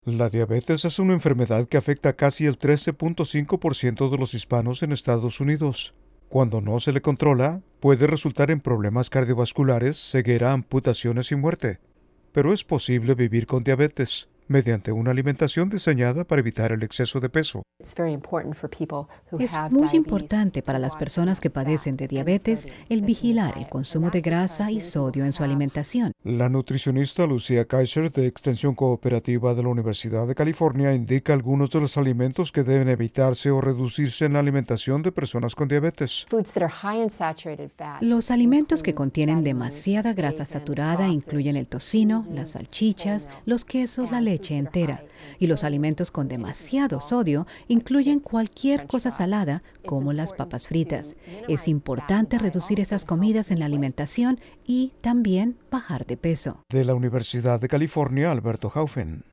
La diabetes es una enfermedad que afecta casi el 13.5% de los hispanos en Estados Unidos. Cuando no se le controla, puede resultar en problemas cardiovasculares, ceguera, amputaciones y muerte. Pero es posible vivir con diabetes mediante una alimentación diseñada para evitar el exceso de peso. Es muy importante para las personas que padecen de diabetes el vigilar el consumo de grasa y sodio en su alimentación. La nutricionista Lucía Kaiser, de Extensión Cooperativa de la Universidad de California, indica algunos de los alimentos que deben evitarse o reducirse en la alimentación de personas con diabetes. Los alimentos que contienen demasiada grasa saturada incluyen el tocino, las salchichas, los quesos, la leche entera. Y los alimentos con demasiado sodio incluyen cualquier cosa salada, como las papas fritas. Es importante reducir esas comidas en la alimentación y también bajar de peso. De la Universidad de California, Alberto Haufen.